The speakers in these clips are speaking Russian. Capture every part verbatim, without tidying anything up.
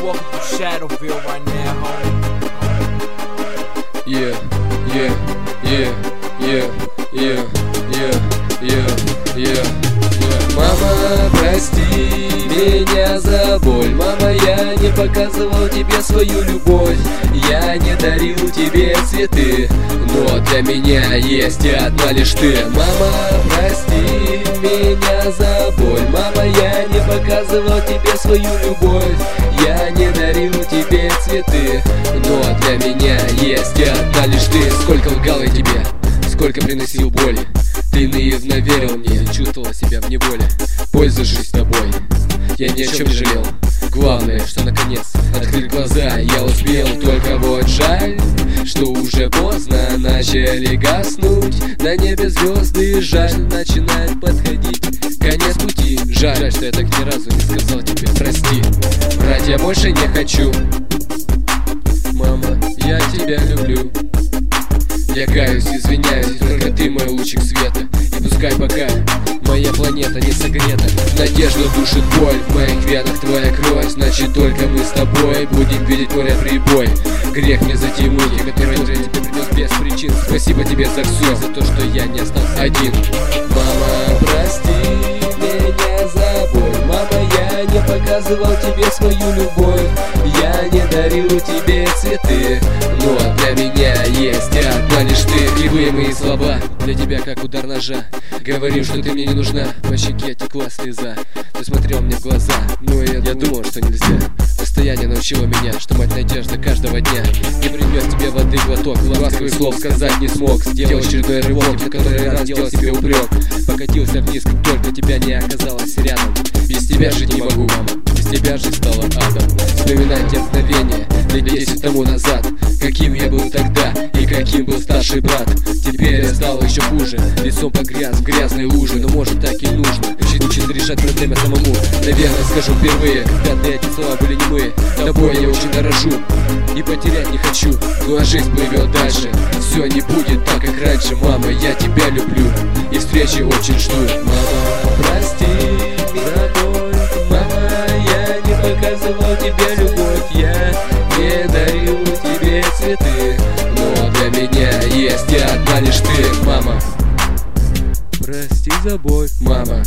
walking through Shadowville right now, homie. Yeah, yeah, yeah, yeah, yeah, yeah, yeah, yeah, yeah. Мама, прости меня за боль. Мама, я не показывал тебе свою любовь. Я не дарил тебе цветы, но для меня есть одна лишь ты. Мама, прости меня за боль. Мама, я не показывал тебе свою любовь. Я не дарил тебе цветы, но для меня есть одна лишь ты. Сколько лгал я тебе, сколько приносил боли. Ты наивно верил мне, чувствовал себя в неволе. Пользуясь тобой, я ни о чем не жалел. Главное, что наконец открыть глаза я успел. Только вот жаль, что уже поздно начали гаснуть на небе звезды. Жаль, начинает подходить конец пути. Жаль, что я так ни разу не сказал тебе прости. Врать я больше не хочу. Мама, я тебя люблю. Я каюсь, извиняюсь, только ты мой лучик света. И пускай пока моя планета не согрета, надежда душит боль, в моих венах твоя кровь. Значит, только мы с тобой будем видеть море прибой. Грех мне за те муки, которые я тебе принес без причин. Спасибо тебе за все, за то, что я не остался один. Мама, прости меня за боль. Мама, я не показывал тебе свою любовь. Я не дарил тебе цветы, но для меня есть одна лишь ты. Кривые мои слова для тебя как удар ножа. Говорил, что ты мне не нужна, по щеке текла слеза. Ты смотрел мне в глаза, но я, я думал, что нельзя. Расстояние научило меня, что мать надежда каждого дня. Не принес тебе воды глоток, ласковых слов сказать не смог. Сделал очередной рывок, на который раз сделал себе упрек. Покатился вниз, как только тебя не оказалось рядом. Без тебя жить не могу, мама, без тебя жизнь стала адом. Вспоминай те мгновения лет десять тому назад. Каким я был тогда и каким был старший брат. Теперь я стал еще хуже, лицом погряз в грязной луже. Но может так и нужно, учить, учить решать проблемы самому. Наверное, скажу впервые, когда эти слова были немые. Тобой я очень дорожу и потерять не хочу. Ну а жизнь плывет дальше, все не будет так, как раньше. Мама, я тебя люблю и встречи очень жду. Мама, прости за боль. Мама, я не показывал тебе любовь. Я не дарил тебе цветы, но для меня есть одна лишь ты. Мама, прости за боль. Мама,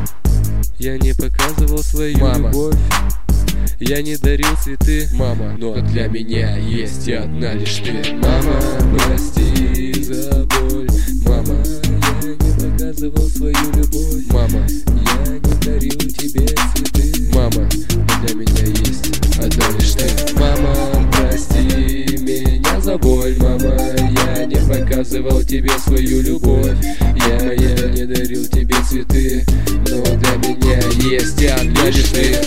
я не показывал свою Мама. любовь. Я не дарил цветы, мама, но для меня есть одна лишь ты. Мама, прости за боль. Мама, я не показывал свою любовь. Мама, я не дарил тебе цветы. Мама, для меня есть одна лишь ты. Мама, прости меня за боль. Мама, я не показывал тебе свою любовь. Я, я не дарил тебе цветы, но для меня есть одна лишь ты.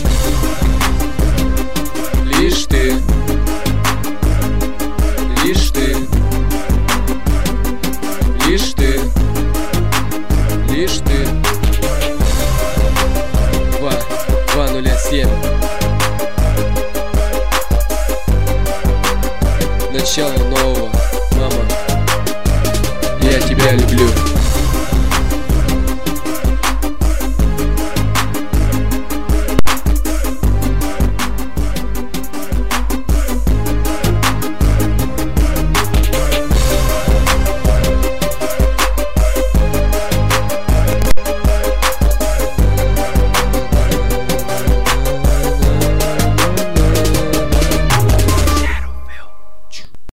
Лишь ты, лишь ты, лишь ты, лишь ты. Два, два нуля семь. Начало.